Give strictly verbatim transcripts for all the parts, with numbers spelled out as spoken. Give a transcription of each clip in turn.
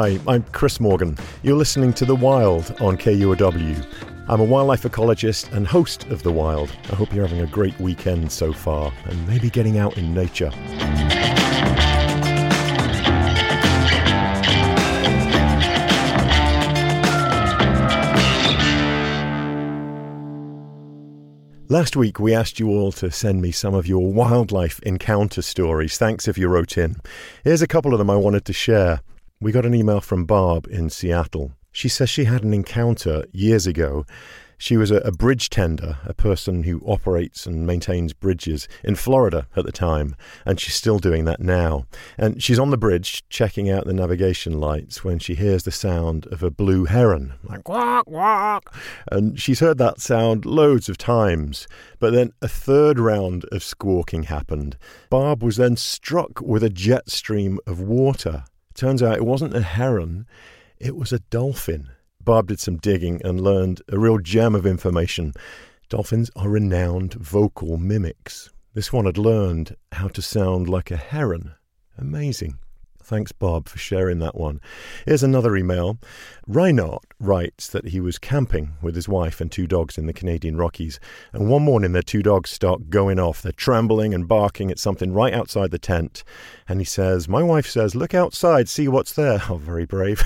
Hi, I'm Chris Morgan. You're listening to The Wild on K U O W. I'm a wildlife ecologist and host of The Wild. I hope you're having a great weekend so far and maybe getting out in nature. Last week, we asked you all to send me some of your wildlife encounter stories. Thanks if you wrote in. Here's a couple of them I wanted to share. We got an email from Barb in Seattle. She says she had an encounter years ago. She was a, a bridge tender, a person who operates and maintains bridges in Florida at the time, and she's still doing that now. And she's on the bridge checking out the navigation lights when she hears the sound of a blue heron, like quack, quack. And she's heard that sound loads of times. But then a third round of squawking happened. Barb was then struck with a jet stream of water. Turns out it wasn't a heron, it was a dolphin. Barb did some digging and learned a real gem of information. Dolphins are renowned vocal mimics. This one had learned how to sound like a heron. Amazing. Thanks, Barb, for sharing that one. Here's another email. Reinhard writes that he was camping with his wife and two dogs in the Canadian Rockies, and one morning their two dogs start going off. They're trembling and barking at something right outside the tent, and he says, my wife says, look outside, see what's there. Oh, very brave.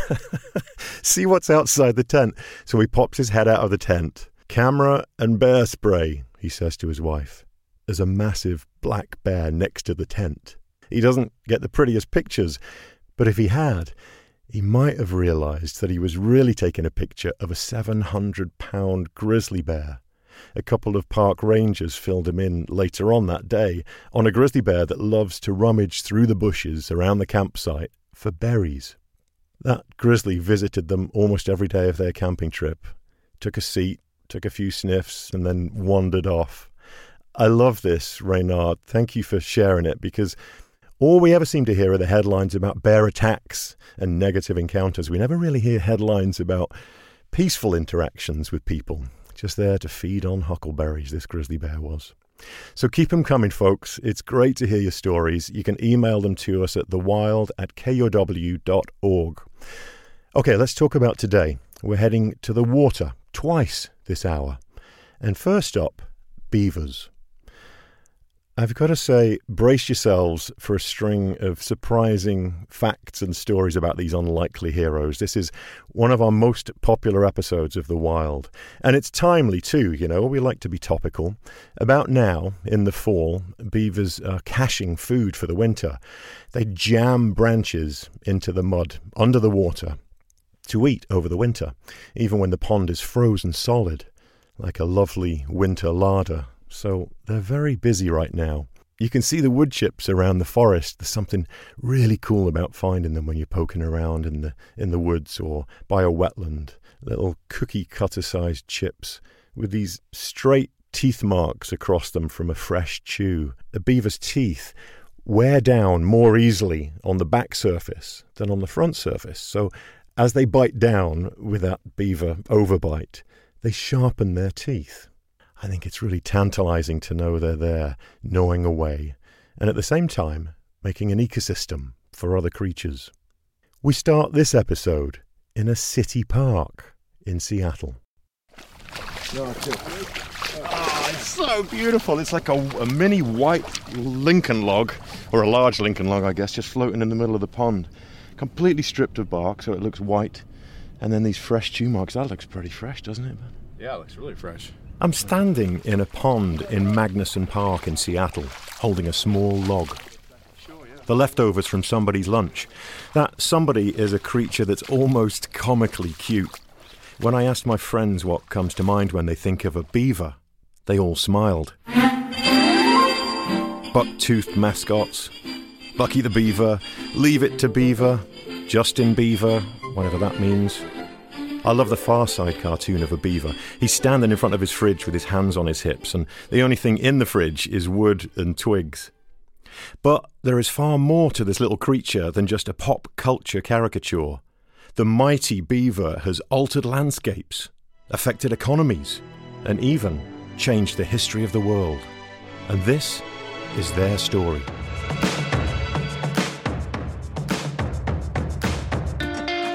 See what's outside the tent. So he pops his head out of the tent. Camera and bear spray, he says to his wife. There's a massive black bear next to the tent. He doesn't get the prettiest pictures, but if he had, he might have realized that he was really taking a picture of a seven hundred pound grizzly bear. A couple of park rangers filled him in later on that day on a grizzly bear that loves to rummage through the bushes around the campsite for berries. That grizzly visited them almost every day of their camping trip, took a seat, took a few sniffs, and then wandered off. I love this, Reynard. Thank you for sharing it, because all we ever seem to hear are the headlines about bear attacks and negative encounters. We never really hear headlines about peaceful interactions with people. Just there to feed on huckleberries, this grizzly bear was. So keep them coming, folks. It's great to hear your stories. You can email them to us at thewild at k o w dot org. Okay, let's talk about today. We're heading to the water twice this hour. And first up, beavers. I've got to say, brace yourselves for a string of surprising facts and stories about these unlikely heroes. This is one of our most popular episodes of The Wild. And it's timely too, you know, we like to be topical. About now, in the fall, beavers are caching food for the winter. They jam branches into the mud under the water to eat over the winter, even when the pond is frozen solid, like a lovely winter larder. So they're very busy right now. You can see the wood chips around the forest. There's something really cool about finding them when you're poking around in the in the woods or by a wetland. Little cookie cutter-sized chips with these straight teeth marks across them from a fresh chew. A beaver's teeth wear down more easily on the back surface than on the front surface. So as they bite down with that beaver overbite, they sharpen their teeth. I think it's really tantalizing to know they're there, gnawing away, and at the same time, making an ecosystem for other creatures. We start this episode in a city park in Seattle. Oh, it's so beautiful. It's like a, a mini white Lincoln log, or a large Lincoln log, I guess, just floating in the middle of the pond. Completely stripped of bark, so it looks white. And then these fresh chew marks. That looks pretty fresh, doesn't it? Yeah, it looks really fresh. I'm standing in a pond in Magnuson Park in Seattle, holding a small log. The leftovers from somebody's lunch. That somebody is a creature that's almost comically cute. When I asked my friends what comes to mind when they think of a beaver, they all smiled. Buck-toothed mascots, Bucky the Beaver, Leave It to Beaver, Justin Beaver, whatever that means. I love the Far Side cartoon of a beaver. He's standing in front of his fridge with his hands on his hips, and the only thing in the fridge is wood and twigs. But there is far more to this little creature than just a pop culture caricature. The mighty beaver has altered landscapes, affected economies, and even changed the history of the world. And this is their story.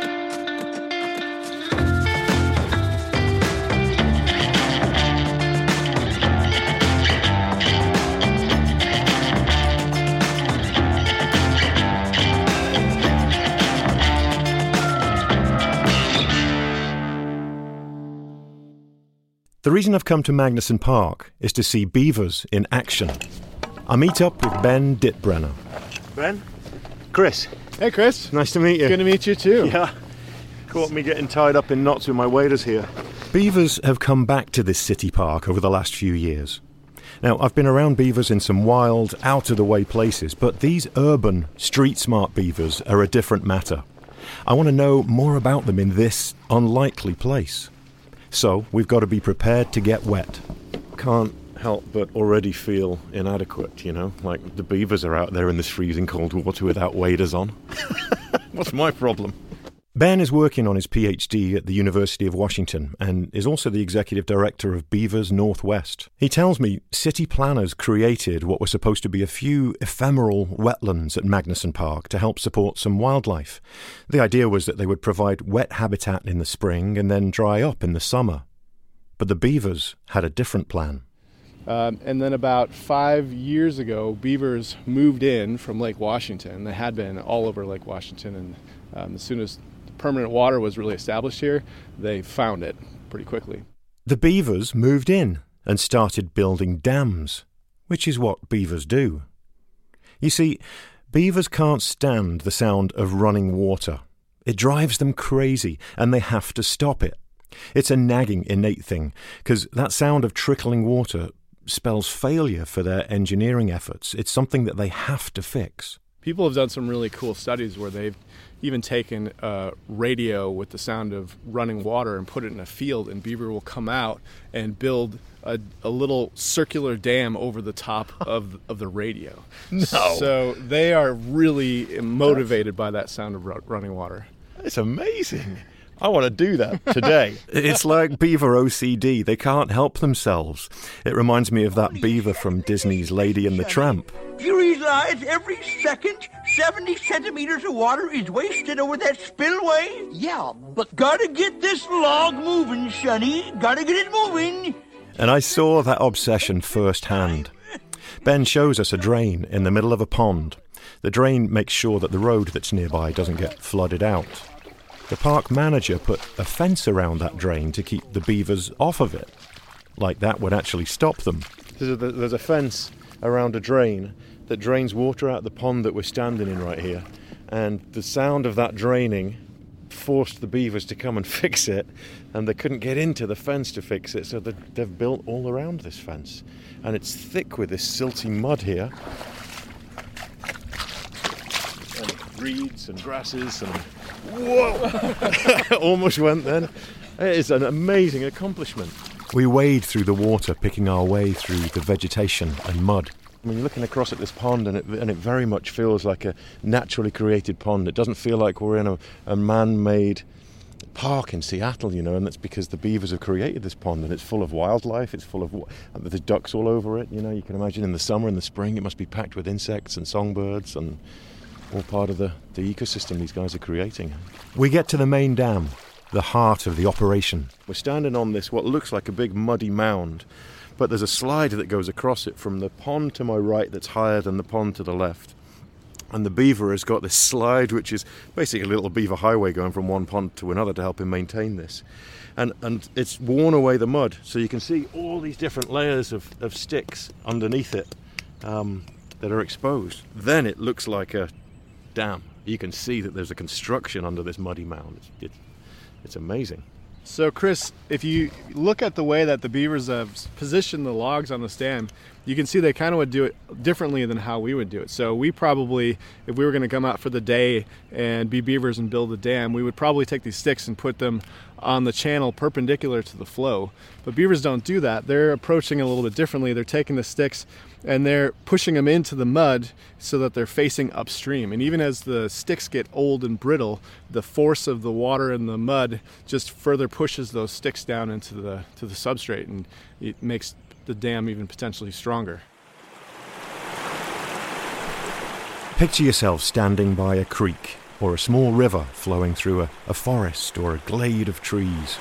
The reason I've come to Magnuson Park is to see beavers in action. I meet up with Ben Dittbrenner. Ben? Chris. Hey, Chris. Nice to meet you. Good to meet you, too. Yeah. Caught me getting tied up in knots with my waders here. Beavers have come back to this city park over the last few years. Now, I've been around beavers in some wild, out-of-the-way places, but these urban, street-smart beavers are a different matter. I want to know more about them in this unlikely place. So, we've got to be prepared to get wet. Can't help but already feel inadequate, you know? Like the beavers are out there in this freezing cold water without waders on. What's my problem? Ben is working on his PhD at the University of Washington and is also the executive director of Beavers Northwest. He tells me city planners created what were supposed to be a few ephemeral wetlands at Magnuson Park to help support some wildlife. The idea was that they would provide wet habitat in the spring and then dry up in the summer. But the beavers had a different plan. Um, and then about five years ago, beavers moved in from Lake Washington. They had been all over Lake Washington, and um, as soon as permanent water was really established here, they found it pretty quickly. The beavers moved in and started building dams, which is what beavers do. You see, beavers can't stand the sound of running water. It drives them crazy, and they have to stop it. It's a nagging innate thing, because that sound of trickling water spells failure for their engineering efforts. It's something that they have to fix. People have done some really cool studies where they've even taken a radio with the sound of running water and put it in a field, and beaver will come out and build a, a little circular dam over the top of of the radio. No. So they are really motivated by that sound of ru- running water. It's amazing. I want to do that today. It's like beaver O C D. They can't help themselves. It reminds me of that beaver from Disney's Lady and the Tramp. You realize every second seventy centimeters of water is wasted over that spillway? Yeah, but gotta get this log moving, Sonny. Gotta get it moving. And I saw that obsession firsthand. Ben shows us a drain in the middle of a pond. The drain makes sure that the road that's nearby doesn't get flooded out. The park manager put a fence around that drain to keep the beavers off of it. Like that would actually stop them. There's a, there's a fence around a drain that drains water out the pond that we're standing in right here. And the sound of that draining forced the beavers to come and fix it, and they couldn't get into the fence to fix it, so they've built all around this fence. And it's thick with this silty mud here. And reeds and grasses and... Whoa! Almost went then. It is an amazing accomplishment. We wade through the water, picking our way through the vegetation and mud. I mean, you're looking across at this pond, and it, and it very much feels like a naturally created pond. It doesn't feel like we're in a, a man-made park in Seattle, you know, and that's because the beavers have created this pond, and it's full of wildlife. It's full of... There's ducks all over it, you know. You can imagine in the summer and the spring it must be packed with insects and songbirds and... all part of the, the ecosystem these guys are creating. We get to the main dam, the heart of the operation. We're standing on this, what looks like a big muddy mound, but there's a slide that goes across it from the pond to my right that's higher than the pond to the left. And the beaver has got this slide, which is basically a little beaver highway going from one pond to another to help him maintain this. And and it's worn away the mud, so you can see all these different layers of, of sticks underneath it um, that are exposed. Then it looks like a dam. You can see that there's a construction under this muddy mound. It's, it's, it's amazing. So, Chris, if you look at the way that the beavers have positioned the logs on this dam, you can see they kind of would do it differently than how we would do it. So we probably, if we were going to come out for the day and be beavers and build a dam, we would probably take these sticks and put them on the channel perpendicular to the flow. But beavers don't do that. They're approaching it a little bit differently. They're taking the sticks and they're pushing them into the mud so that they're facing upstream. And even as the sticks get old and brittle, the force of the water and the mud just further pushes those sticks down into the to the substrate, and it makes the dam even potentially stronger. Picture yourself standing by a creek or a small river flowing through a, a forest or a glade of trees.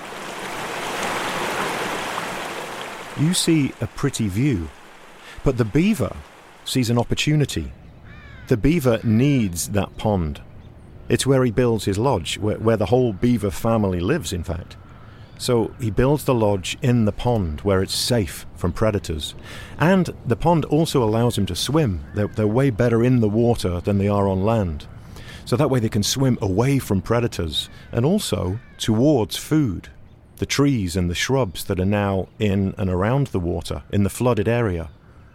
You see a pretty view, but the beaver sees an opportunity. The beaver needs that pond. It's where he builds his lodge, where, where the whole beaver family lives, in fact. So he builds the lodge in the pond where it's safe from predators. And the pond also allows him to swim. They're, they're way better in the water than they are on land. So that way they can swim away from predators and also towards food, the trees and the shrubs that are now in and around the water, in the flooded area.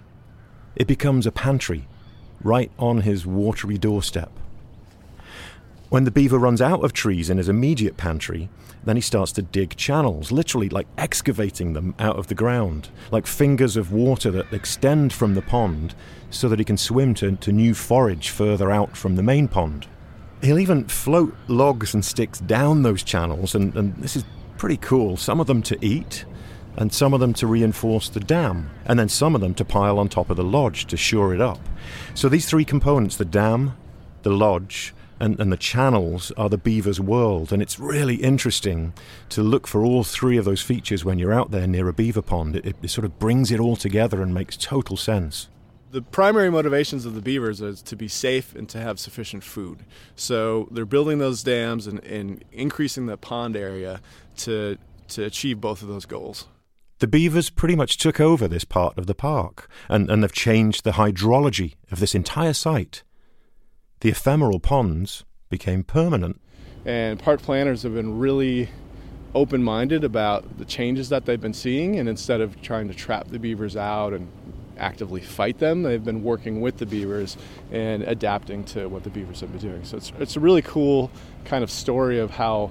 It becomes a pantry right on his watery doorstep. When the beaver runs out of trees in his immediate pantry, then he starts to dig channels, literally like excavating them out of the ground, like fingers of water that extend from the pond so that he can swim to, to new forage further out from the main pond. He'll even float logs and sticks down those channels, and, and this is pretty cool. Some of them to eat, and some of them to reinforce the dam, and then some of them to pile on top of the lodge to shore it up. So these three components, the dam, the lodge, and, and the channels, are the beaver's world. And it's really interesting to look for all three of those features when you're out there near a beaver pond. It, it sort of brings it all together and makes total sense. The primary motivations of the beavers is to be safe and to have sufficient food. So they're building those dams and, and increasing the pond area to to achieve both of those goals. The beavers pretty much took over this part of the park, and, and they've changed the hydrology of this entire site. The ephemeral ponds became permanent. And park planners have been really open-minded about the changes that they've been seeing, and instead of trying to trap the beavers out and actively fight them, they've been working with the beavers and adapting to what the beavers have been doing. So it's it's a really cool kind of story of how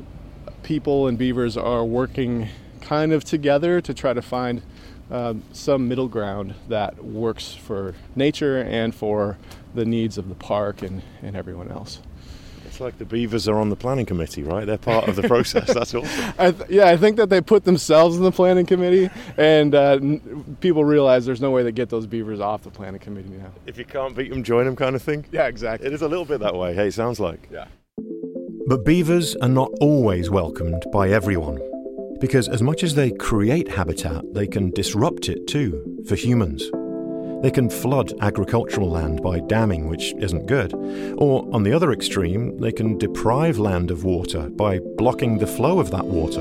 people and beavers are working kind of together to try to find um, some middle ground that works for nature and for the needs of the park and, and everyone else. It's like the beavers are on the planning committee, right? They're part of the process. That's awesome. I th- yeah, I think that they put themselves in the planning committee, and uh, n- people realize there's no way to get those beavers off the planning committee now. If you can't beat them, join them kind of thing? Yeah, exactly. It is a little bit that way, hey, it sounds like. Yeah. But beavers are not always welcomed by everyone, because as much as they create habitat, they can disrupt it too, for humans. They can flood agricultural land by damming, which isn't good. Or, on the other extreme, they can deprive land of water by blocking the flow of that water.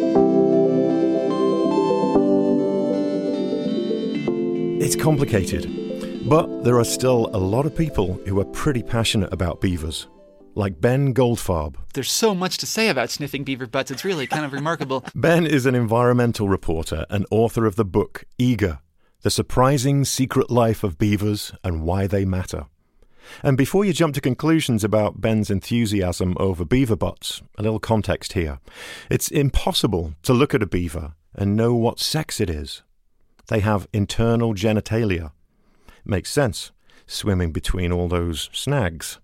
It's complicated, but there are still a lot of people who are pretty passionate about beavers, like Ben Goldfarb. There's so much to say about sniffing beaver butts, it's really kind of remarkable. Ben is an environmental reporter and author of the book Eager: The Surprising Secret Life of Beavers and Why They Matter. And before you jump to conclusions about Ben's enthusiasm over beaver butts, a little context here. It's impossible to look at a beaver and know what sex it is. They have internal genitalia. Makes sense, swimming between all those snags.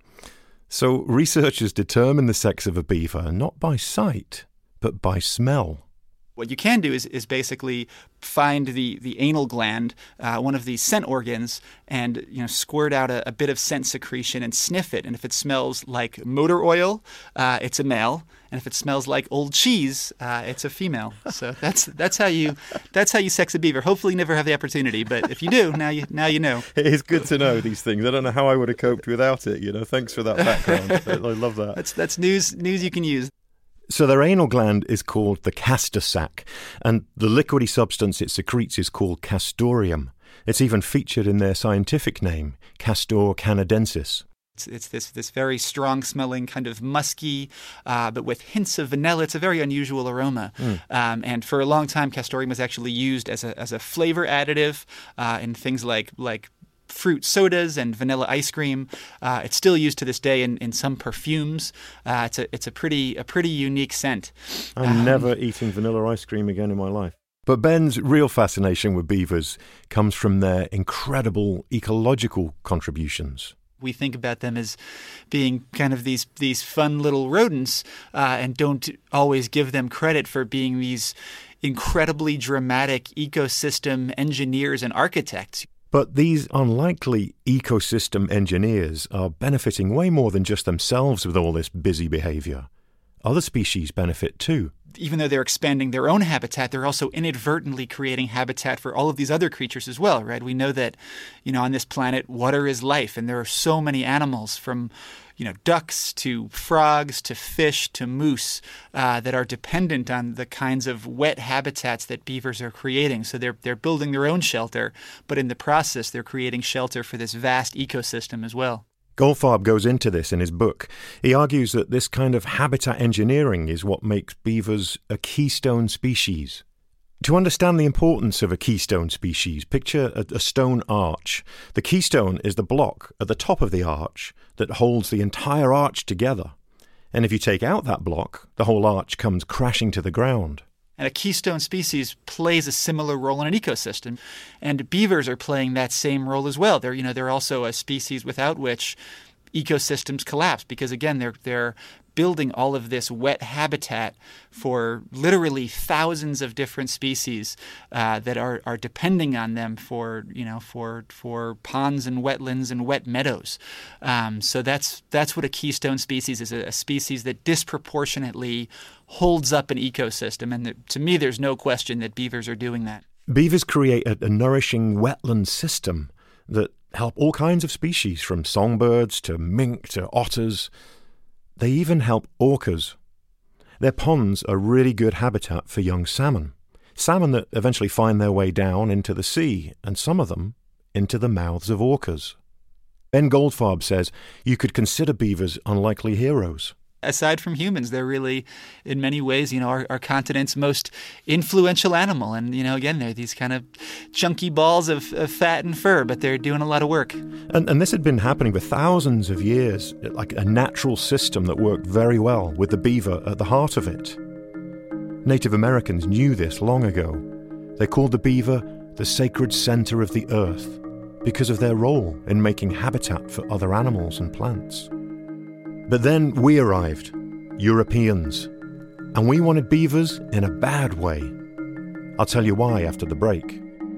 So researchers determine the sex of a beaver not by sight, but by smell. What you can do is, is basically find the, the anal gland, uh, one of these scent organs, and you know squirt out a, a bit of scent secretion and sniff it. And if it smells like motor oil, uh, it's a male. And if it smells like old cheese, uh, it's a female. So that's that's how you that's how you sex a beaver. Hopefully, you never have the opportunity, but if you do, now you now you know. It is good to know these things. I don't know how I would have coped without it. You know, thanks for that background. I love that. That's that's news news you can use. So their anal gland is called the castor sac, and the liquidy substance it secretes is called castoreum. It's even featured in their scientific name, Castor canadensis. It's, it's this this very strong-smelling, kind of musky, uh, but with hints of vanilla. It's a very unusual aroma. Mm. Um, and for a long time, castoreum was actually used as a as a flavor additive uh, in things like like. fruit sodas and vanilla ice cream. Uh, it's still used to this day in, in some perfumes. Uh, it's a it's a pretty a pretty unique scent. I'm um, never eating vanilla ice cream again in my life. But Ben's real fascination with beavers comes from their incredible ecological contributions. We think about them as being kind of these these fun little rodents uh, and don't always give them credit for being these incredibly dramatic ecosystem engineers and architects. But these unlikely ecosystem engineers are benefiting way more than just themselves with all this busy behavior. Other species benefit too. Even though they're expanding their own habitat, they're also inadvertently creating habitat for all of these other creatures as well, right? We know that, you know, on this planet, water is life, and there are so many animals from, you know, ducks to frogs to fish to moose uh, that are dependent on the kinds of wet habitats that beavers are creating. So they're they're building their own shelter, but in the process, they're creating shelter for this vast ecosystem as well. Goldfarb goes into this in his book. He argues that this kind of habitat engineering is what makes beavers a keystone species. To understand the importance of a keystone species, picture a, a stone arch. The keystone is the block at the top of the arch that holds the entire arch together. And if you take out that block, the whole arch comes crashing to the ground. And a keystone species plays a similar role in an ecosystem. And beavers are playing that same role as well. They're, you know, they're also a species without which ecosystems collapse because, again, they're they're building all of this wet habitat for literally thousands of different species uh, that are, are depending on them for, you know, for for ponds and wetlands and wet meadows. Um, so that's that's what a keystone species is, a, a species that disproportionately holds up an ecosystem. And the, to me, there's no question that beavers are doing that. Beavers create a, a nourishing wetland system that help all kinds of species, from songbirds to mink to otters. They even help orcas. Their ponds are really good habitat for young salmon. Salmon that eventually find their way down into the sea, and some of them into the mouths of orcas. Ben Goldfarb says you could consider beavers unlikely heroes. Aside from humans, they're really, in many ways, you know, our, our continent's most influential animal. And, you know, again, they're these kind of chunky balls of, of fat and fur, but they're doing a lot of work. And, and this had been happening for thousands of years, like a natural system that worked very well with the beaver at the heart of it. Native Americans knew this long ago. They called the beaver the sacred center of the earth because of their role in making habitat for other animals and plants. But then we arrived, Europeans, and we wanted beavers in a bad way. I'll tell you why after the break.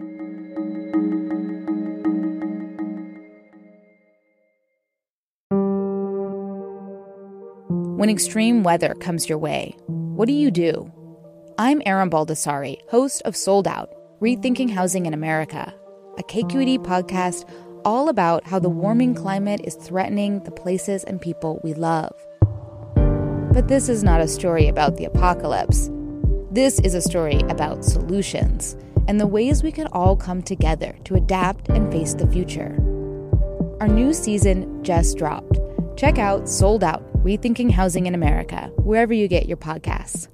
When extreme weather comes your way, what do you do? I'm Erin Baldessari, host of Sold Out, Rethinking Housing in America, a K Q E D podcast all about how the warming climate is threatening the places and people we love. But this is not a story about the apocalypse. This is a story about solutions and the ways we can all come together to adapt and face the future. Our new season just dropped. Check out Sold Out, Rethinking Housing in America, wherever you get your podcasts.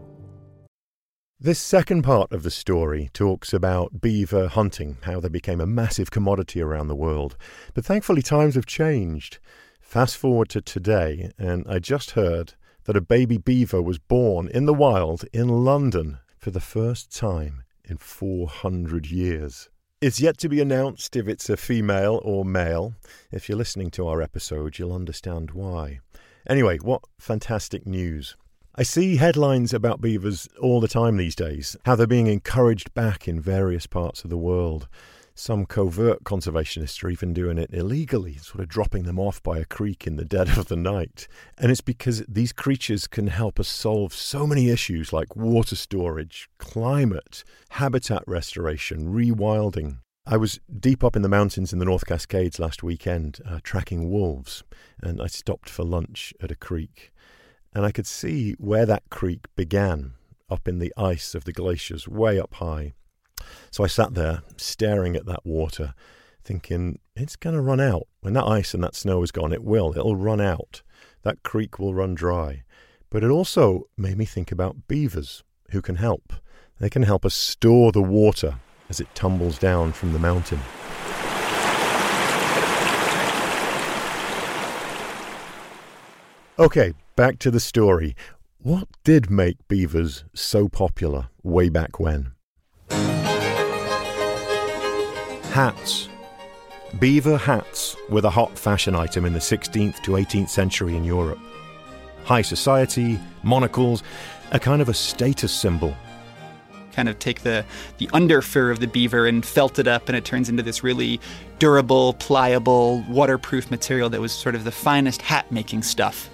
This second part of the story talks about beaver hunting, how they became a massive commodity around the world. But thankfully times have changed. Fast forward to today, and I just heard that a baby beaver was born in the wild in London for the first time in four hundred years. It's yet to be announced if it's a female or male. If you're listening to our episode, you'll understand why. Anyway, what fantastic news. I see headlines about beavers all the time these days, how they're being encouraged back in various parts of the world. Some covert conservationists are even doing it illegally, sort of dropping them off by a creek in the dead of the night. And it's because these creatures can help us solve so many issues like water storage, climate, habitat restoration, rewilding. I was deep up in the mountains in the North Cascades last weekend, uh, tracking wolves, and I stopped for lunch at a creek. And I could see where that creek began, up in the ice of the glaciers, way up high. So I sat there, staring at that water, thinking, it's going to run out. When that ice and that snow is gone, it will. It'll run out. That creek will run dry. But it also made me think about beavers, who can help. They can help us store the water as it tumbles down from the mountain. Okay, back to the story. What did make beavers so popular way back when? Hats. Beaver hats were the hot fashion item in the sixteenth to eighteenth century in Europe. High society, monocles, a kind of a status symbol. Kind of take the, the under fur of the beaver and felt it up, and it turns into this really durable, pliable, waterproof material that was sort of the finest hat-making stuff.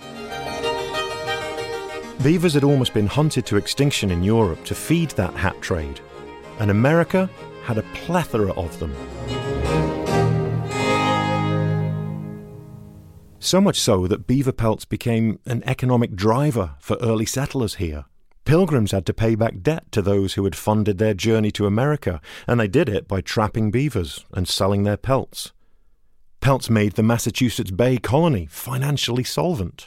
Beavers had almost been hunted to extinction in Europe to feed that hat trade, and America had a plethora of them. So much so that beaver pelts became an economic driver for early settlers here. Pilgrims had to pay back debt to those who had funded their journey to America, and they did it by trapping beavers and selling their pelts. Pelts made the Massachusetts Bay Colony financially solvent.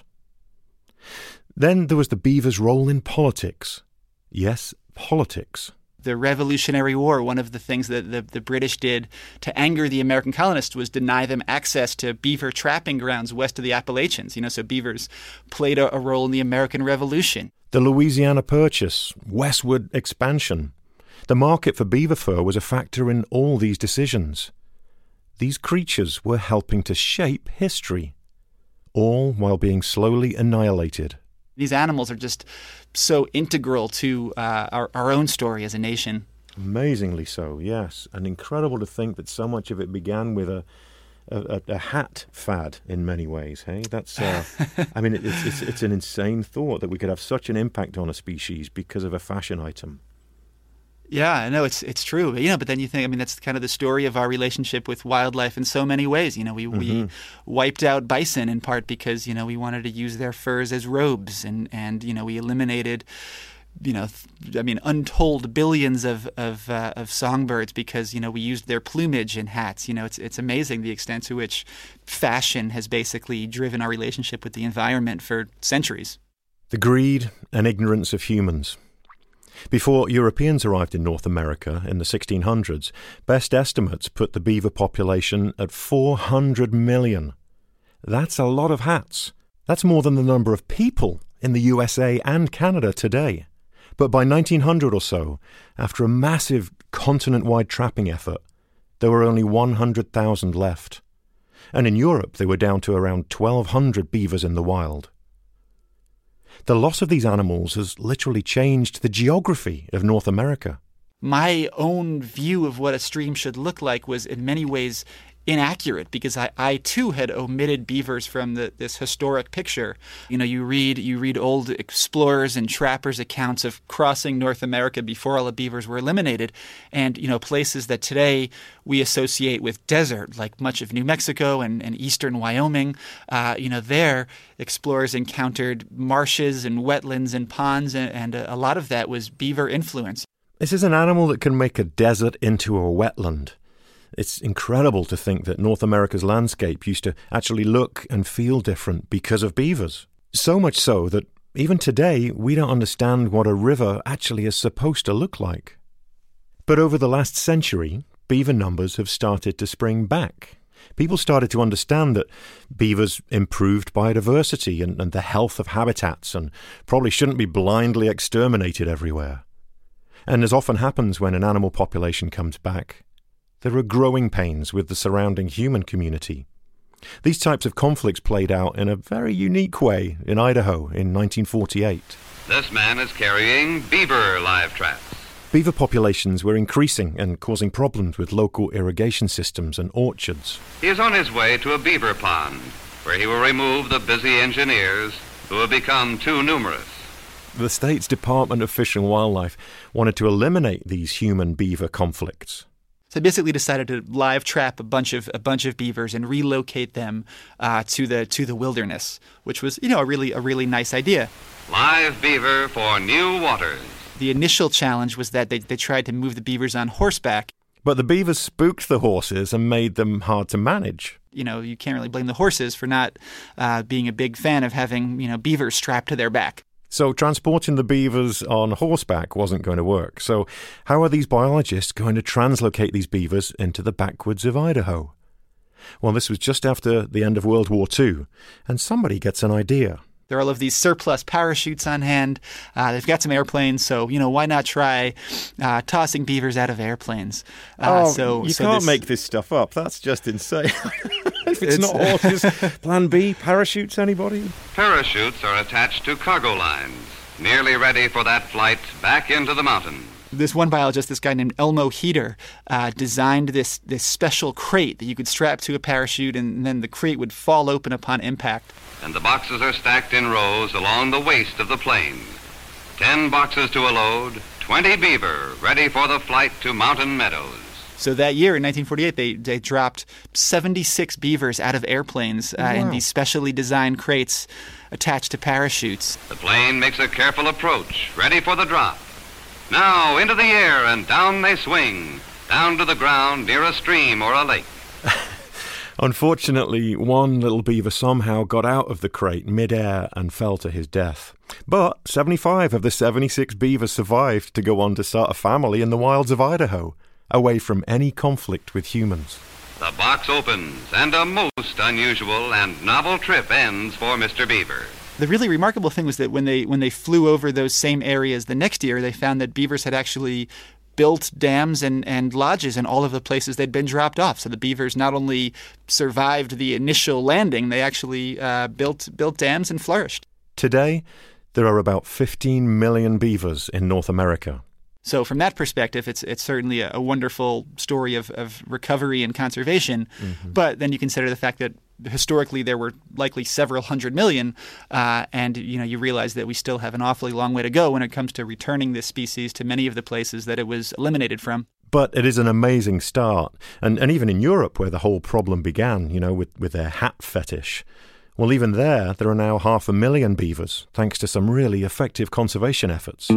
Then there was the beaver's role in politics. Yes, politics. The Revolutionary War, one of the things that the, the British did to anger the American colonists was deny them access to beaver trapping grounds west of the Appalachians. You know, so beavers played a, a role in the American Revolution. The Louisiana Purchase, westward expansion. The market for beaver fur was a factor in all these decisions. These creatures were helping to shape history, all while being slowly annihilated. These animals are just so integral to uh, our, our own story as a nation. Amazingly so, yes. And incredible to think that so much of it began with a a, a hat fad in many ways, hey? That's, uh, I mean, it, it's, it's, it's an insane thought that we could have such an impact on a species because of a fashion item. Yeah, I know it's it's true. You know, but then you think, I mean, that's kind of the story of our relationship with wildlife in so many ways. You know, we mm-hmm. we wiped out bison in part because, you know, we wanted to use their furs as robes, and and you know, we eliminated, you know, th- I mean, untold billions of of uh, of songbirds because, you know, we used their plumage in hats. You know, it's it's amazing the extent to which fashion has basically driven our relationship with the environment for centuries. The greed and ignorance of humans. Before Europeans arrived in North America in the sixteen hundreds, best estimates put the beaver population at four hundred million. That's a lot of hats. That's more than the number of people in the U S A and Canada today. But by nineteen hundred or so, after a massive continent-wide trapping effort, there were only one hundred thousand left. And in Europe, they were down to around twelve hundred beavers in the wild. The loss of these animals has literally changed the geography of North America. My own view of what a stream should look like was in many ways inaccurate because I, I too had omitted beavers from the, this historic picture. You know, you read you read old explorers and trappers' accounts of crossing North America before all the beavers were eliminated, and you know, places that today we associate with desert, like much of New Mexico and, and eastern Wyoming. Uh, you know, there explorers encountered marshes and wetlands and ponds, and, and a, a lot of that was beaver influence. This is an animal that can make a desert into a wetland. It's incredible to think that North America's landscape used to actually look and feel different because of beavers. So much so that even today we don't understand what a river actually is supposed to look like. But over the last century, beaver numbers have started to spring back. People started to understand that beavers improved biodiversity and, and the health of habitats and probably shouldn't be blindly exterminated everywhere. And as often happens when an animal population comes back, there are growing pains with the surrounding human community. These types of conflicts played out in a very unique way in Idaho in nineteen forty-eight. This man is carrying beaver live traps. Beaver populations were increasing and causing problems with local irrigation systems and orchards. He is on his way to a beaver pond, where he will remove the busy engineers who have become too numerous. The state's Department of Fish and Wildlife wanted to eliminate these human-beaver conflicts. So I basically decided to live trap a bunch of a bunch of beavers and relocate them uh, to the to the wilderness, which was, you know, a really a really nice idea. Live beaver for new waters. The initial challenge was that they, they tried to move the beavers on horseback. But the beavers spooked the horses and made them hard to manage. You know, you can't really blame the horses for not uh, being a big fan of having, you know, beavers strapped to their back. So transporting the beavers on horseback wasn't going to work. So how are these biologists going to translocate these beavers into the backwoods of Idaho? Well, this was just after the end of World War Two, and somebody gets an idea. There are all of these surplus parachutes on hand. Uh, they've got some airplanes, so, you know, why not try uh, tossing beavers out of airplanes? Uh, oh, so, you so can't this... make this stuff up. That's just insane. If it's, it's not horses, plan B, parachutes, anybody? Parachutes are attached to cargo lines, nearly ready for that flight back into the mountains. This one biologist, this guy named Elmo Heater, uh, designed this this special crate that you could strap to a parachute, and then the crate would fall open upon impact. And the boxes are stacked in rows along the waist of the plane. Ten boxes to a load, twenty beaver ready for the flight to mountain meadows. So that year in nineteen forty-eight, they, they dropped seventy-six beavers out of airplanes uh, wow. in these specially designed crates attached to parachutes. The plane makes a careful approach, ready for the drop. Now into the air and down they swing, down to the ground near a stream or a lake. Unfortunately, one little beaver somehow got out of the crate mid-air and fell to his death. But seventy-five of the seventy-six beavers survived to go on to start a family in the wilds of Idaho, away from any conflict with humans. The box opens, and a most unusual and novel trip ends for Mister Beaver. The really remarkable thing was that when they when they flew over those same areas the next year, they found that beavers had actually built dams and, and lodges in all of the places they'd been dropped off. So the beavers not only survived the initial landing, they actually uh, built built dams and flourished. Today, there are about fifteen million beavers in North America. So from that perspective, it's it's certainly a, a wonderful story of, of recovery and conservation. Mm-hmm. But then you consider the fact that historically there were likely several hundred million, uh, and you know you realize that we still have an awfully long way to go when it comes to returning this species to many of the places that it was eliminated from. But it is an amazing start. And, and even in Europe, where the whole problem began, you know, with, with their hat fetish, well, even there, there are now half a million beavers, thanks to some really effective conservation efforts.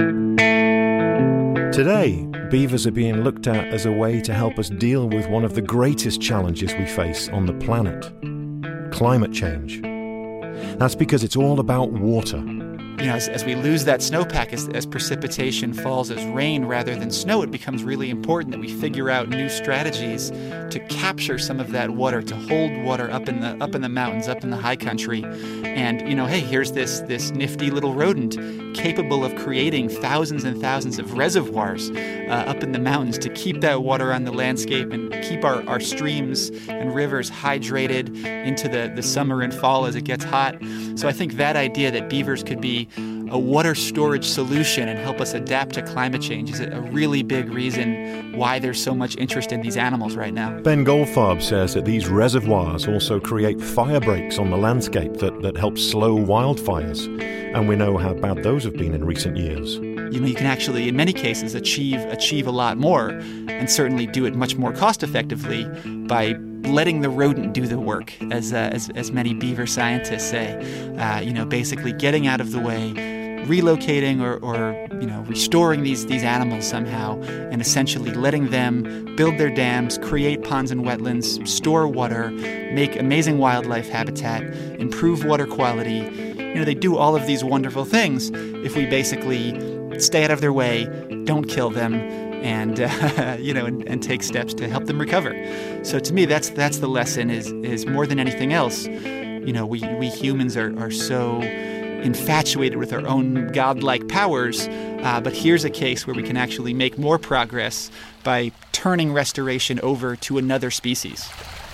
Today, beavers are being looked at as a way to help us deal with one of the greatest challenges we face on the planet, climate change. That's because it's all about water. You know, as, as we lose that snowpack, as, as precipitation falls as rain rather than snow, it becomes really important that we figure out new strategies to capture some of that water, to hold water up in the up in the mountains, up in the high country. And, you know, hey, here's this this nifty little rodent capable of creating thousands and thousands of reservoirs uh, up in the mountains to keep that water on the landscape and keep our, our streams and rivers hydrated into the, the summer and fall as it gets hot. So I think that idea that beavers could be a water storage solution and help us adapt to climate change is a really big reason why there's so much interest in these animals right now. Ben Goldfarb says that these reservoirs also create fire breaks on the landscape that, that help slow wildfires. And we know how bad those have been in recent years. You know, you can actually, in many cases, achieve achieve a lot more, and certainly do it much more cost effectively by letting the rodent do the work, as uh, as, as many beaver scientists say. Uh, you know, basically getting out of the way, relocating or, or you know restoring these these animals somehow, and essentially letting them build their dams, create ponds and wetlands, store water, make amazing wildlife habitat, improve water quality. You know, they do all of these wonderful things if we basically stay out of their way, don't kill them, and uh, you know, and, and take steps to help them recover. So to me, that's that's the lesson. Is is more than anything else, you know, we we humans are are so infatuated with our own godlike powers, uh, but here's a case where we can actually make more progress by turning restoration over to another species.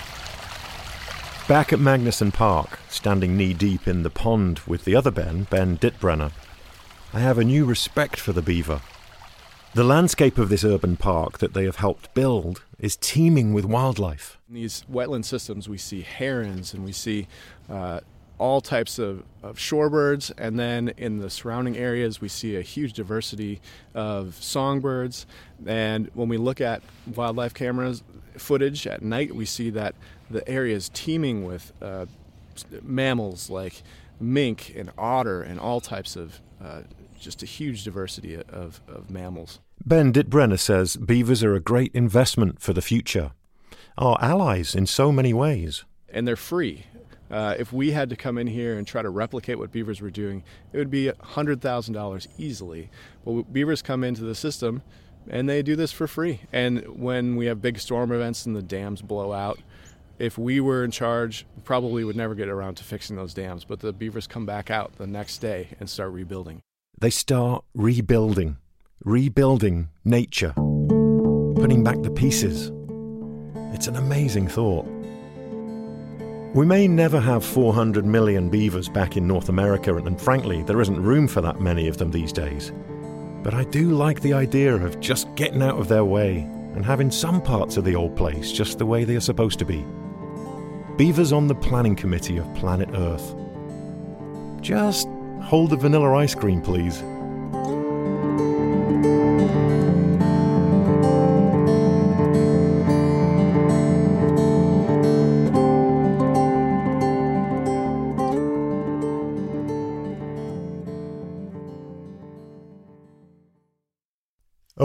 Back at Magnuson Park, standing knee-deep in the pond with the other Ben, Ben Dittbrenner, I have a new respect for the beaver. The landscape of this urban park that they have helped build is teeming with wildlife. In these wetland systems, we see herons and we see uh, all types of, of shorebirds, and then in the surrounding areas we see a huge diversity of songbirds. And when we look at wildlife cameras footage at night, we see that the area is teeming with uh, mammals like mink and otter and all types of uh, just a huge diversity of, of mammals. Ben Dittbrenner says beavers are a great investment for the future, our allies in so many ways. And they're free. Uh, if we had to come in here and try to replicate what beavers were doing, it would be one hundred thousand dollars easily. Well, beavers come into the system and they do this for free. And when we have big storm events and the dams blow out, if we were in charge, we probably would never get around to fixing those dams. But the beavers come back out the next day and start rebuilding. They start rebuilding, rebuilding nature, putting back the pieces. It's an amazing thought. We may never have four hundred million beavers back in North America, and frankly, there isn't room for that many of them these days. But I do like the idea of just getting out of their way and having some parts of the old place just the way they are supposed to be. Beavers on the planning committee of Planet Earth. Just hold the vanilla ice cream, please.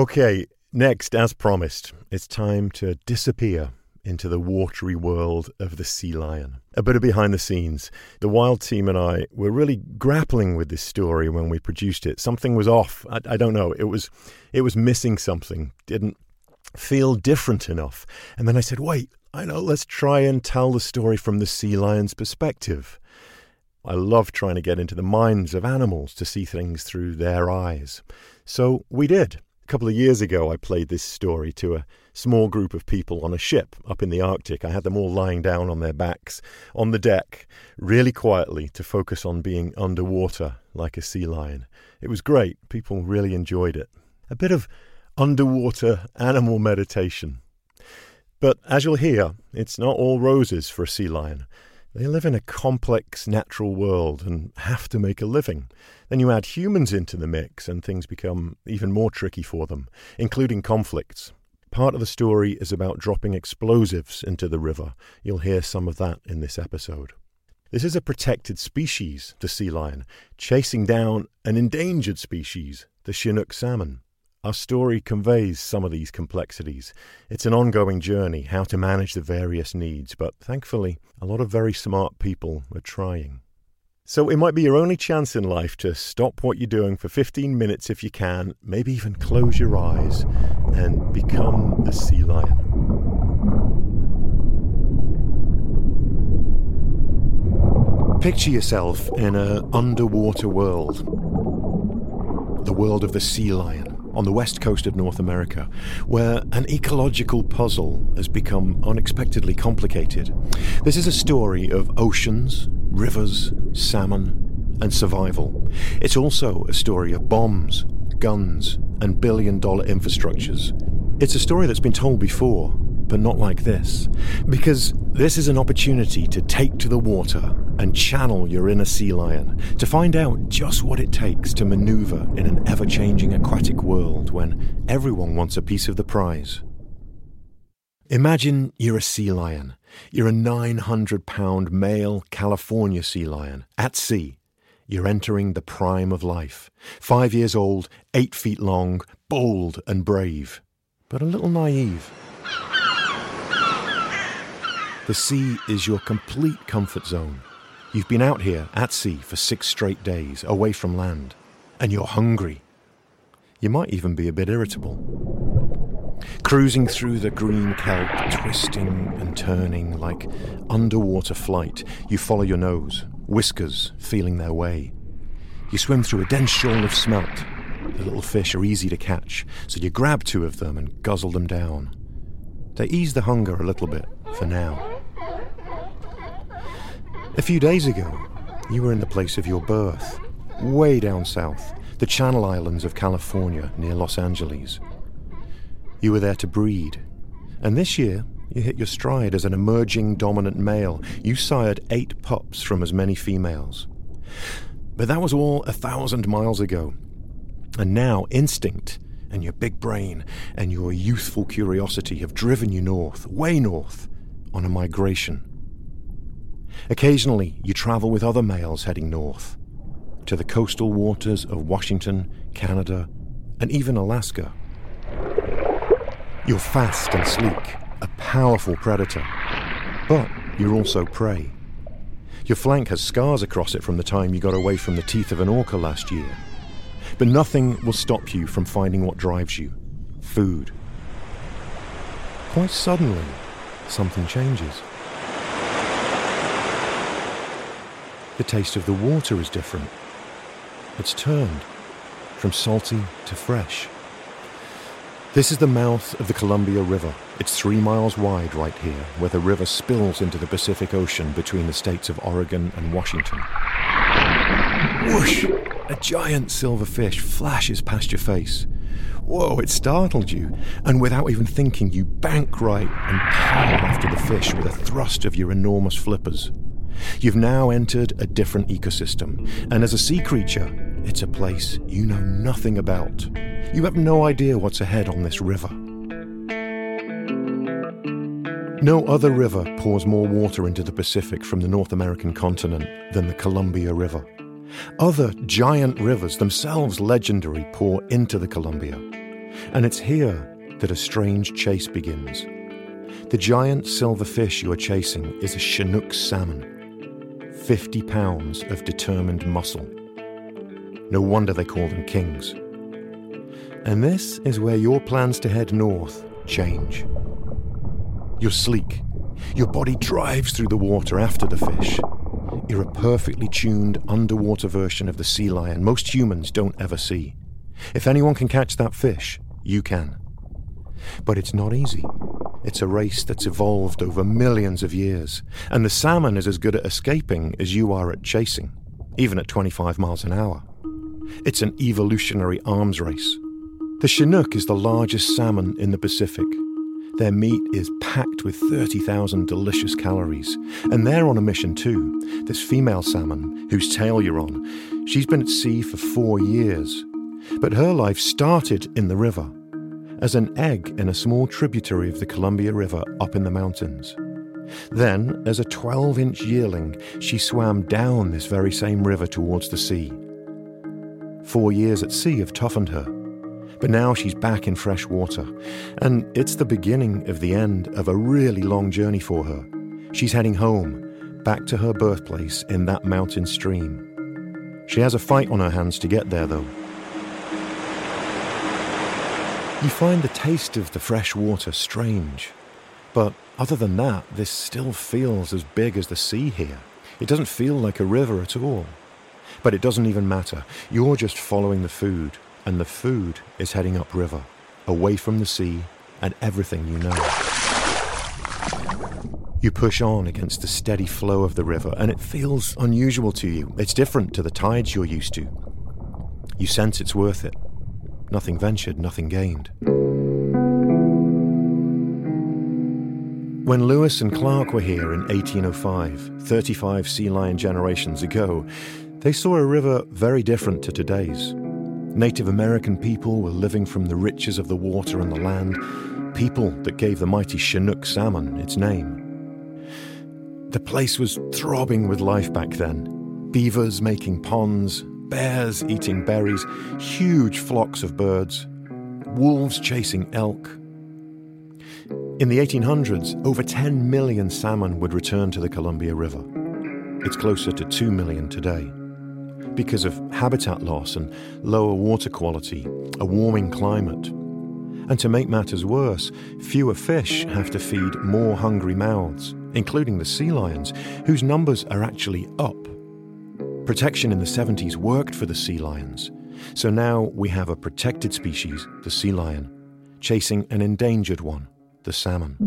Okay, next, as promised, it's time to disappear into the watery world of the sea lion. A bit of behind the scenes. The Wild team and I were really grappling with this story when we produced it. Something was off. I, I don't know. It was, it was missing something. Didn't feel different enough. And then I said, wait, I know, let's try and tell the story from the sea lion's perspective. I love trying to get into the minds of animals to see things through their eyes. So we did. A couple of years ago, I played this story to a small group of people on a ship up in the Arctic. I had them all lying down on their backs on the deck, really quietly, to focus on being underwater like a sea lion. It was great. People really enjoyed it. A bit of underwater animal meditation. But as you'll hear, it's not all roses for a sea lion. They live in a complex natural world and have to make a living. Then you add humans into the mix and things become even more tricky for them, including conflicts. Part of the story is about dropping explosives into the river. You'll hear some of that in this episode. This is a protected species, the sea lion, chasing down an endangered species, the Chinook salmon. Our story conveys some of these complexities. It's an ongoing journey, how to manage the various needs, but thankfully, a lot of very smart people are trying. So it might be your only chance in life to stop what you're doing for fifteen minutes if you can, maybe even close your eyes and become a sea lion. Picture yourself in an underwater world, the world of the sea lion, on the west coast of North America, where an ecological puzzle has become unexpectedly complicated. This is a story of oceans, rivers, salmon, and survival. It's also a story of bombs, guns, and billion-dollar infrastructures. It's a story that's been told before, but not like this, because this is an opportunity to take to the water and channel your inner sea lion, to find out just what it takes to maneuver in an ever-changing aquatic world when everyone wants a piece of the prize. Imagine you're a sea lion. You're a nine hundred pound male California sea lion at sea. You're entering the prime of life. Five years old, eight feet long, bold and brave, but a little naive. The sea is your complete comfort zone. You've been out here at sea for six straight days, away from land, and you're hungry. You might even be a bit irritable. Cruising through the green kelp, twisting and turning like underwater flight, you follow your nose, whiskers feeling their way. You swim through a dense shoal of smelt. The little fish are easy to catch, so you grab two of them and guzzle them down. They ease the hunger a little bit, for now. A few days ago, you were in the place of your birth, way down south, the Channel Islands of California near Los Angeles. You were there to breed, and this year you hit your stride as an emerging dominant male. You sired eight pups from as many females. But that was all a thousand miles ago, and now instinct and your big brain and your youthful curiosity have driven you north, way north, on a migration. Occasionally, you travel with other males heading north, to the coastal waters of Washington, Canada, and even Alaska. You're fast and sleek, a powerful predator, but you're also prey. Your flank has scars across it from the time you got away from the teeth of an orca last year. But nothing will stop you from finding what drives you: food. Quite suddenly, something changes. The taste of the water is different. It's turned from salty to fresh. This is the mouth of the Columbia River. It's three miles wide right here, where the river spills into the Pacific Ocean between the states of Oregon and Washington. Whoosh! A giant silverfish flashes past your face. Whoa, it startled you, and without even thinking, you bank right and power after the fish with a thrust of your enormous flippers. You've now entered a different ecosystem, and as a sea creature, it's a place you know nothing about. You have no idea what's ahead on this river. No other river pours more water into the Pacific from the North American continent than the Columbia River. Other giant rivers, themselves legendary, pour into the Columbia. And it's here that a strange chase begins. The giant silver fish you are chasing is a Chinook salmon, fifty pounds of determined muscle. No wonder they call them kings. And this is where your plans to head north change. You're sleek. Your body drives through the water after the fish. You're a perfectly tuned underwater version of the sea lion most humans don't ever see. If anyone can catch that fish, you can. But it's not easy. It's a race that's evolved over millions of years, and the salmon is as good at escaping as you are at chasing, even at twenty-five miles an hour. It's an evolutionary arms race. The Chinook is the largest salmon in the Pacific. Their meat is packed with thirty thousand delicious calories, and they're on a mission too. This female salmon, whose tail you're on, she's been at sea for four years, but her life started in the river, as an egg in a small tributary of the Columbia River up in the mountains. Then, as a twelve-inch yearling, she swam down this very same river towards the sea. Four years at sea have toughened her, but now she's back in fresh water, and it's the beginning of the end of a really long journey for her. She's heading home, back to her birthplace in that mountain stream. She has a fight on her hands to get there, though. You find the taste of the fresh water strange, but other than that, this still feels as big as the sea here. It doesn't feel like a river at all. But it doesn't even matter. You're just following the food, and the food is heading upriver, away from the sea and everything you know. You push on against the steady flow of the river, and it feels unusual to you. It's different to the tides you're used to. You sense it's worth it. Nothing ventured, nothing gained. When Lewis and Clark were here in eighteen oh five, thirty-five sea lion generations ago, they saw a river very different to today's. Native American people were living from the riches of the water and the land, people that gave the mighty Chinook salmon its name. The place was throbbing with life back then. Beavers making ponds, bears eating berries, huge flocks of birds, wolves chasing elk. In the eighteen hundreds, over ten million salmon would return to the Columbia River. It's closer to two million today. Because of habitat loss and lower water quality, a warming climate. And to make matters worse, fewer fish have to feed more hungry mouths, including the sea lions, whose numbers are actually up. Protection in the seventies worked for the sea lions, so now we have a protected species, the sea lion, chasing an endangered one, the salmon.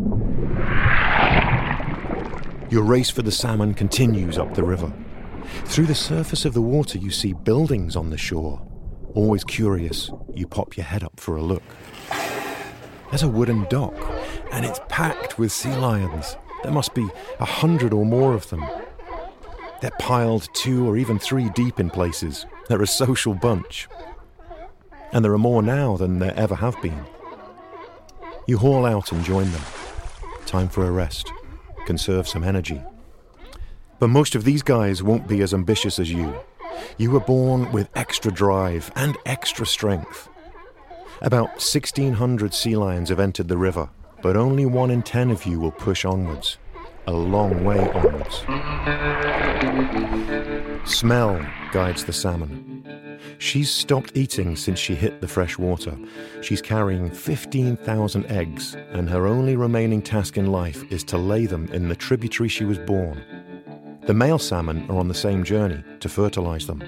Your race for the salmon continues up the river. Through the surface of the water you see buildings on the shore. Always curious, you pop your head up for a look. There's a wooden dock, and it's packed with sea lions. There must be a hundred or more of them. They're piled two or even three deep in places. They're a social bunch. And there are more now than there ever have been. You haul out and join them. Time for a rest. Conserve some energy. But most of these guys won't be as ambitious as you. You were born with extra drive and extra strength. About sixteen hundred sea lions have entered the river, but only one in ten of you will push onwards. A long way onwards. Smell guides the salmon. She's stopped eating since she hit the fresh water. She's carrying fifteen thousand eggs, and her only remaining task in life is to lay them in the tributary she was born. The male salmon are on the same journey to fertilize them.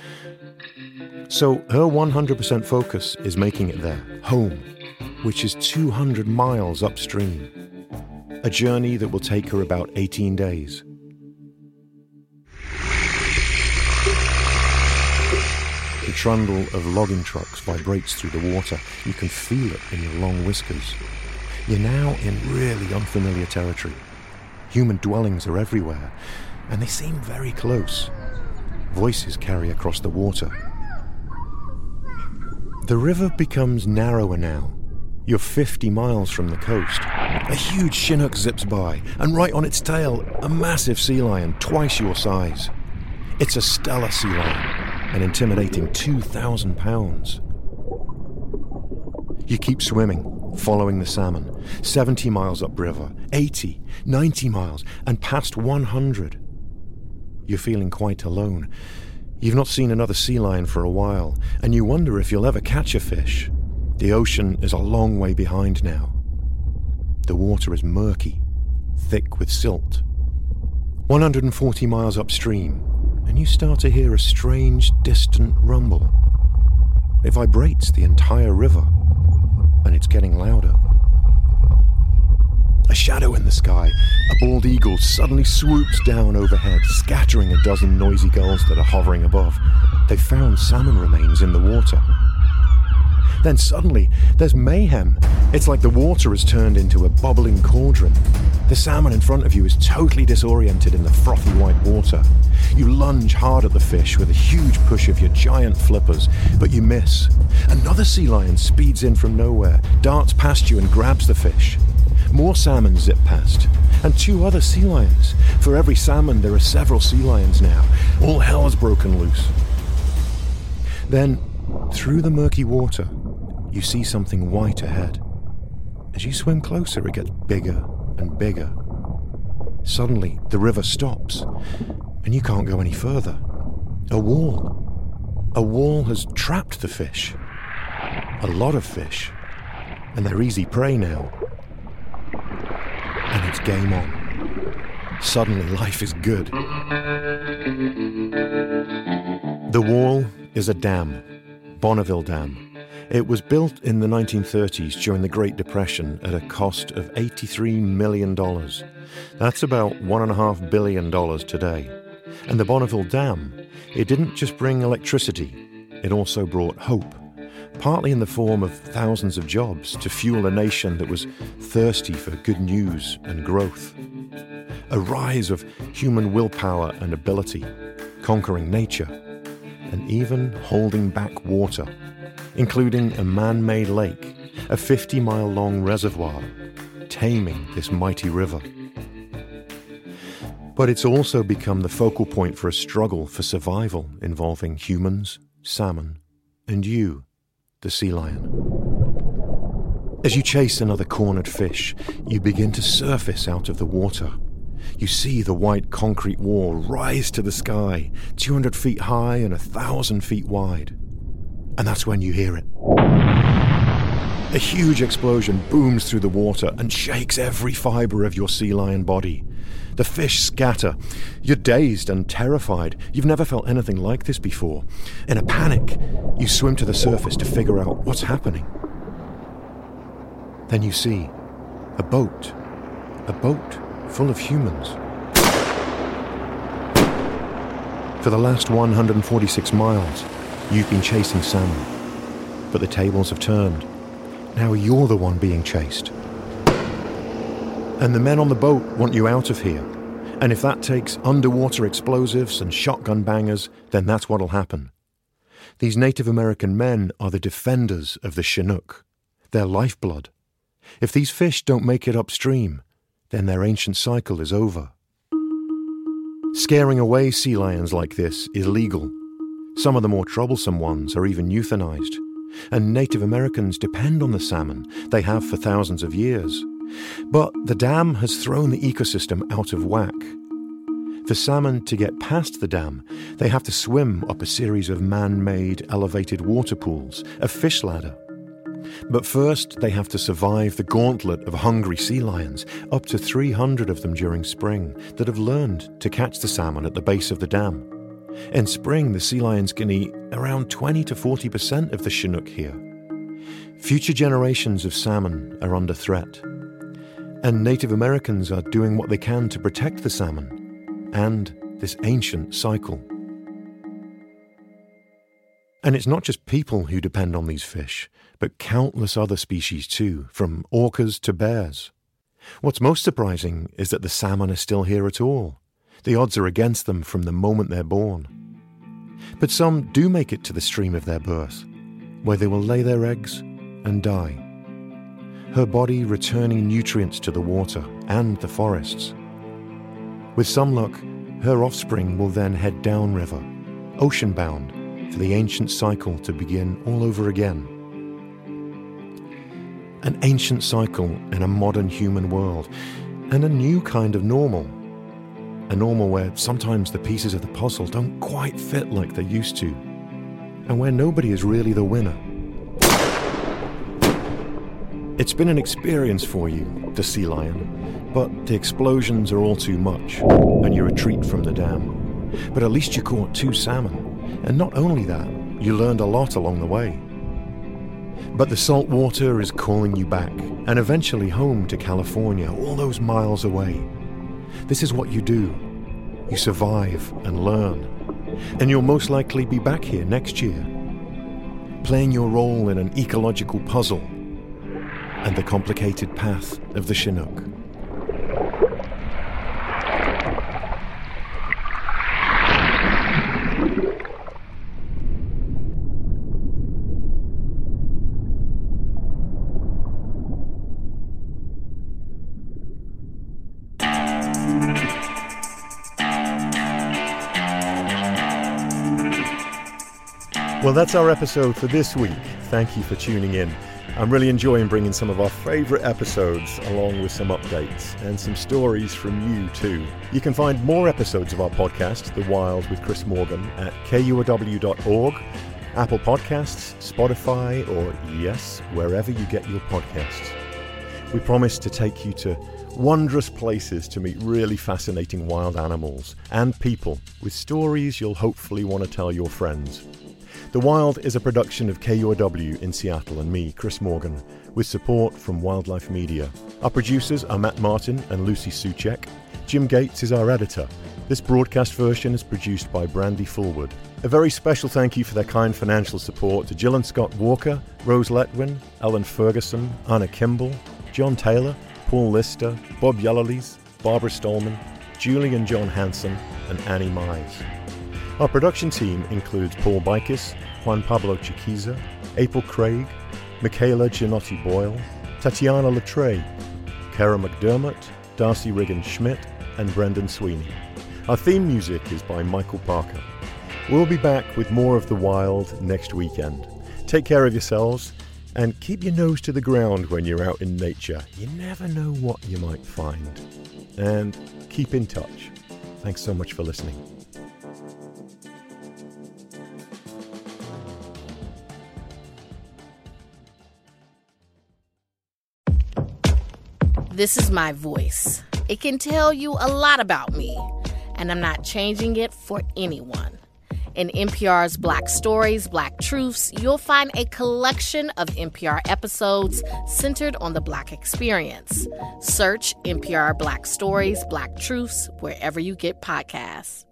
So her one hundred percent focus is making it there, home, which is two hundred miles upstream. A journey that will take her about eighteen days. The trundle of logging trucks vibrates through the water. You can feel it in your long whiskers. You're now in really unfamiliar territory. Human dwellings are everywhere, and they seem very close. Voices carry across the water. The river becomes narrower now. You're fifty miles from the coast. A huge Chinook zips by, and right on its tail, a massive sea lion twice your size. It's a Steller sea lion, an intimidating two thousand pounds. You keep swimming, following the salmon, seventy miles upriver, eighty, ninety miles, and past one hundred. You're feeling quite alone. You've not seen another sea lion for a while, and you wonder if you'll ever catch a fish. The ocean is a long way behind now. The water is murky, thick with silt. one hundred forty miles upstream, and you start to hear a strange, distant rumble. It vibrates the entire river, and it's getting louder. A shadow in the sky, a bald eagle suddenly swoops down overhead, scattering a dozen noisy gulls that are hovering above. They've found salmon remains in the water. Then suddenly, there's mayhem. It's like the water has turned into a bubbling cauldron. The salmon in front of you is totally disoriented in the frothy white water. You lunge hard at the fish with a huge push of your giant flippers, but you miss. Another sea lion speeds in from nowhere, darts past you and grabs the fish. More salmon zip past, and two other sea lions. For every salmon, there are several sea lions now. All hell has broken loose. Then, through the murky water, you see something white ahead. As you swim closer, it gets bigger and bigger. Suddenly, the river stops, and you can't go any further. A wall. A wall has trapped the fish. A lot of fish. And they're easy prey now. And it's game on. Suddenly, life is good. The wall is a dam, Bonneville Dam. It was built in the nineteen thirties during the Great Depression at a cost of eighty-three million dollars. That's about one point five billion dollars today. And the Bonneville Dam, it didn't just bring electricity, it also brought hope, partly in the form of thousands of jobs to fuel a nation that was thirsty for good news and growth. A rise of human willpower and ability, conquering nature, and even holding back water, including a man-made lake, a fifty-mile-long reservoir, taming this mighty river. But it's also become the focal point for a struggle for survival involving humans, salmon, and you, the sea lion. As you chase another cornered fish, you begin to surface out of the water. You see the white concrete wall rise to the sky, two hundred feet high and one thousand feet wide. And that's when you hear it. A huge explosion booms through the water and shakes every fiber of your sea lion body. The fish scatter. You're dazed and terrified. You've never felt anything like this before. In a panic, you swim to the surface to figure out what's happening. Then you see a boat. A boat full of humans. For the last one hundred forty-six miles, you've been chasing salmon. But the tables have turned. Now you're the one being chased. And the men on the boat want you out of here. And if that takes underwater explosives and shotgun bangers, then that's what'll happen. These Native American men are the defenders of the Chinook, their lifeblood. If these fish don't make it upstream, then their ancient cycle is over. Scaring away sea lions like this is legal. Some of the more troublesome ones are even euthanized. And Native Americans depend on the salmon they have for thousands of years. But the dam has thrown the ecosystem out of whack. For salmon to get past the dam, they have to swim up a series of man-made elevated water pools, a fish ladder. But first, they have to survive the gauntlet of hungry sea lions, up to three hundred of them during spring, that have learned to catch the salmon at the base of the dam. In spring, the sea lions can eat around twenty to forty percent of the Chinook here. Future generations of salmon are under threat. And Native Americans are doing what they can to protect the salmon and this ancient cycle. And it's not just people who depend on these fish, but countless other species too, from orcas to bears. What's most surprising is that the salmon are still here at all. The odds are against them from the moment they're born. But some do make it to the stream of their birth, where they will lay their eggs and die. Her body returning nutrients to the water and the forests. With some luck, her offspring will then head downriver, ocean-bound, for the ancient cycle to begin all over again. An ancient cycle in a modern human world, and a new kind of normal. A normal where sometimes the pieces of the puzzle don't quite fit like they used to, and where nobody is really the winner. It's been an experience for you, the sea lion, but the explosions are all too much, and you retreat from the dam. But at least you caught two salmon, and not only that, you learned a lot along the way. But the salt water is calling you back, and eventually home to California, all those miles away. This is what you do. You survive and learn, and you'll most likely be back here next year, playing your role in an ecological puzzle and the complicated path of the Chinook. Well, that's our episode for this week. Thank you for tuning in. I'm really enjoying bringing some of our favourite episodes along with some updates and some stories from you too. You can find more episodes of our podcast, The Wild with Chris Morgan, at K U O W dot org, Apple Podcasts, Spotify, or yes, wherever you get your podcasts. We promise to take you to wondrous places to meet really fascinating wild animals and people with stories you'll hopefully want to tell your friends. The Wild is a production of K U O W in Seattle and me, Chris Morgan, with support from Wildlife Media. Our producers are Matt Martin and Lucy Suchek. Jim Gates is our editor. This broadcast version is produced by Brandy Fullwood. A very special thank you for their kind financial support to Jill and Scott Walker, Rose Letwin, Ellen Ferguson, Anna Kimball, John Taylor, Paul Lister, Bob Yellerlees, Barbara Stallman, Julie and John Hanson, and Annie Mize. Our production team includes Paul Bikis, Juan Pablo Chiquiza, April Craig, Michaela Gianotti-Boyle, Tatiana Latre, Kara McDermott, Darcy Riggin-Schmidt, and Brendan Sweeney. Our theme music is by Michael Parker. We'll be back with more of The Wild next weekend. Take care of yourselves, and keep your nose to the ground when you're out in nature. You never know what you might find. And keep in touch. Thanks so much for listening. This is my voice. It can tell you a lot about me, and I'm not changing it for anyone. In N P R's Black Stories, Black Truths, you'll find a collection of N P R episodes centered on the Black experience. Search N P R Black Stories, Black Truths wherever you get podcasts.